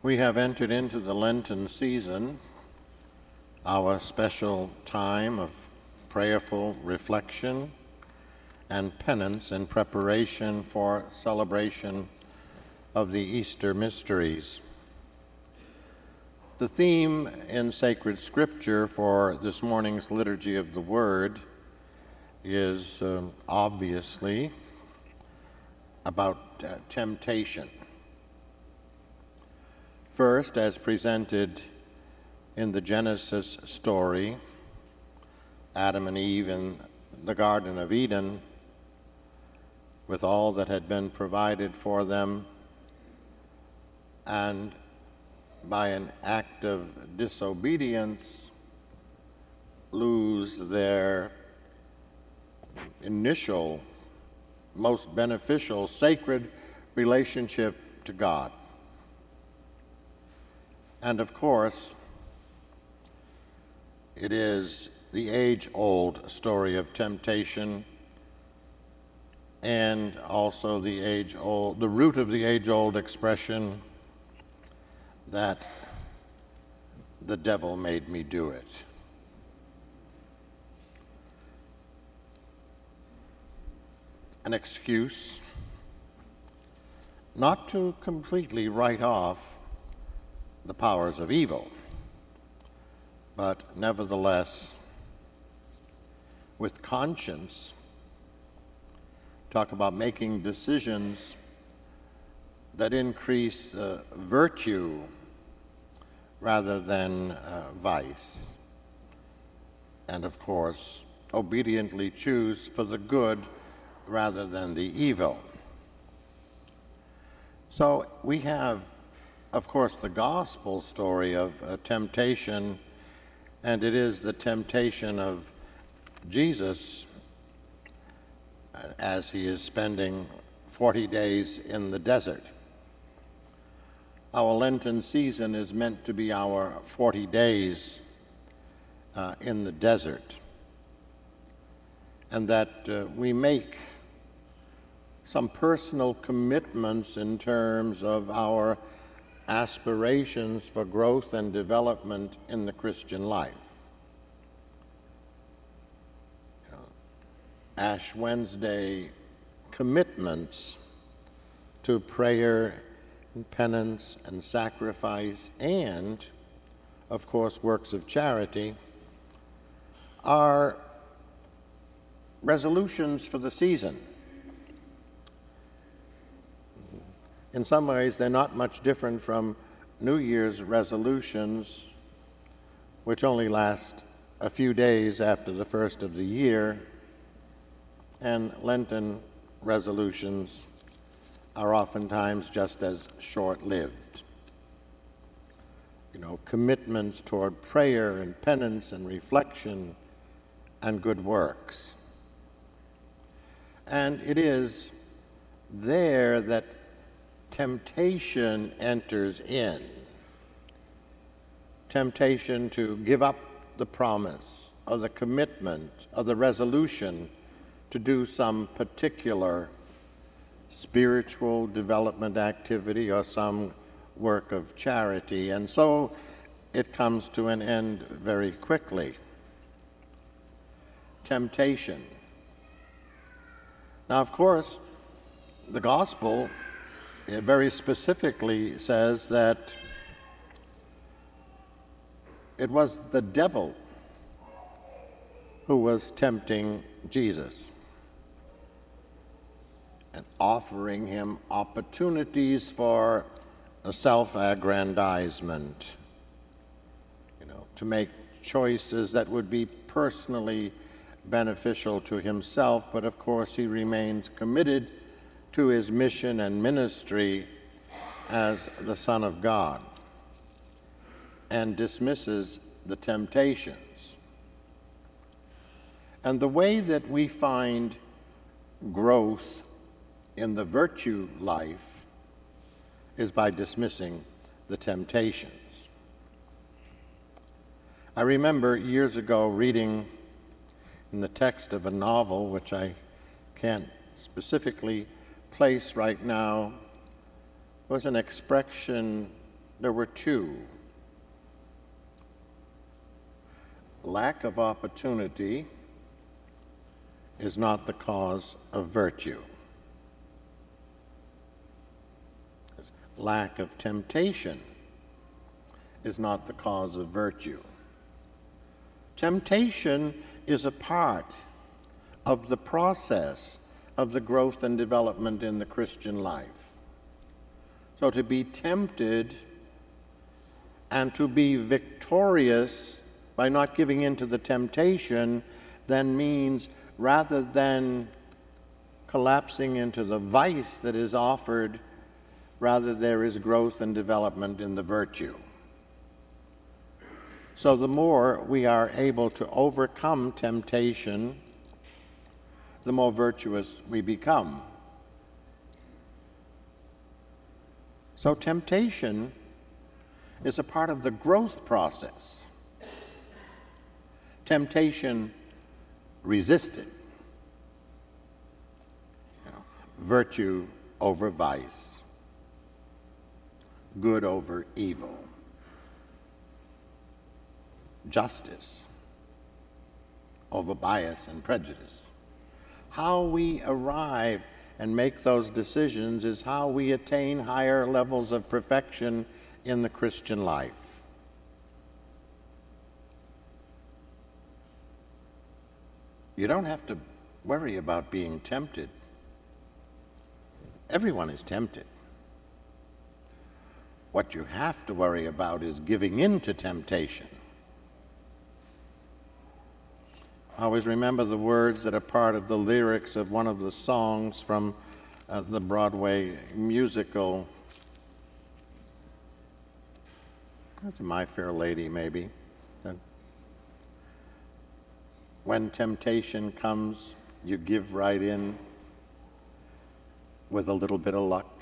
We have entered into the Lenten season, our special time of prayerful reflection and penance in preparation for celebration of the Easter mysteries. The theme in sacred scripture for this morning's Liturgy of the Word is obviously about temptation. First, as presented in the Genesis story, Adam and Eve in the Garden of Eden, with all that had been provided for them, and by an act of disobedience, lose their initial, most beneficial, sacred relationship to God. And of course, it is the age-old story of temptation and also the root of the age-old expression that the devil made me do it. An excuse not to completely write off the powers of evil, but nevertheless, with conscience, talk about making decisions that increase virtue rather than vice, and of course, obediently choose for the good rather than the evil. So we have, of course, the gospel story of temptation, and it is the temptation of Jesus as he is spending 40 days in the desert. Our Lenten season is meant to be our 40 days in the desert, and that we make some personal commitments in terms of our aspirations for growth and development in the Christian life. Ash Wednesday commitments to prayer and penance and sacrifice and, of course, works of charity are resolutions for the season. In some ways, they're not much different from New Year's resolutions, which only last a few days after the first of the year, and Lenten resolutions are oftentimes just as short-lived. Commitments toward prayer and penance and reflection and good works. And it is there that temptation enters in. Temptation to give up the promise or the commitment or the resolution to do some particular spiritual development activity or some work of charity. And so it comes to an end very quickly. Temptation. Now, of course, the gospel, it very specifically says that it was the devil who was tempting Jesus and offering him opportunities for self-aggrandizement, to make choices that would be personally beneficial to himself, but of course he remains committed to his mission and ministry as the Son of God and dismisses the temptations. And the way that we find growth in the virtue life is by dismissing the temptations. I remember years ago reading in the text of a novel, which I can't specifically place right now, was an expression there were two. Lack of opportunity is not the cause of virtue. Lack of temptation is not the cause of virtue. Temptation is a part of the process of the growth and development in the Christian life. So to be tempted and to be victorious by not giving in to the temptation then means, rather than collapsing into the vice that is offered, rather there is growth and development in the virtue. So the more we are able to overcome temptation, the more virtuous we become. So temptation is a part of the growth process. Temptation resisted. Virtue over vice. Good over evil. Justice over bias and prejudice. How we arrive and make those decisions is how we attain higher levels of perfection in the Christian life. You don't have to worry about being tempted. Everyone is tempted. What you have to worry about is giving in to temptation. I always remember the words that are part of the lyrics of one of the songs from the Broadway musical. That's My Fair Lady, maybe. When temptation comes, you give right in with a little bit of luck.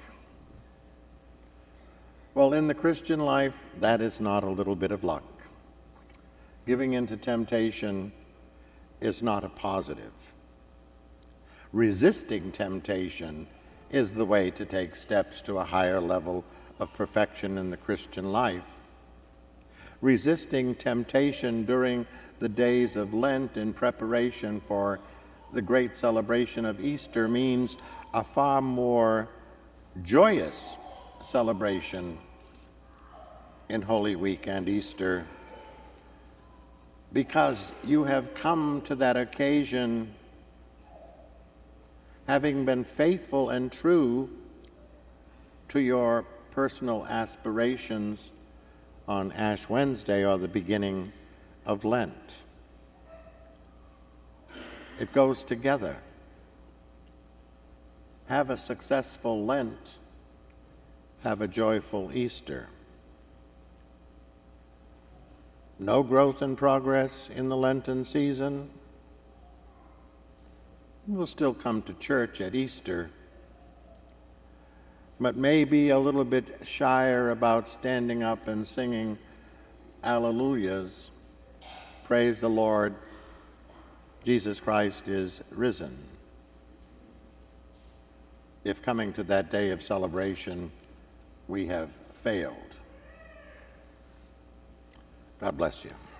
Well, in the Christian life, that is not a little bit of luck. Giving in to temptation is not a positive. Resisting temptation is the way to take steps to a higher level of perfection in the Christian life. Resisting temptation during the days of Lent in preparation for the great celebration of Easter means a far more joyous celebration in Holy Week and Easter, because you have come to that occasion having been faithful and true to your personal aspirations on Ash Wednesday or the beginning of Lent. It goes together. Have a successful Lent. Have a joyful Easter. No growth and progress in the Lenten season? We'll still come to church at Easter, but maybe a little bit shyer about standing up and singing Alleluias. Praise the Lord, Jesus Christ is risen. If coming to that day of celebration, we have failed. God bless you.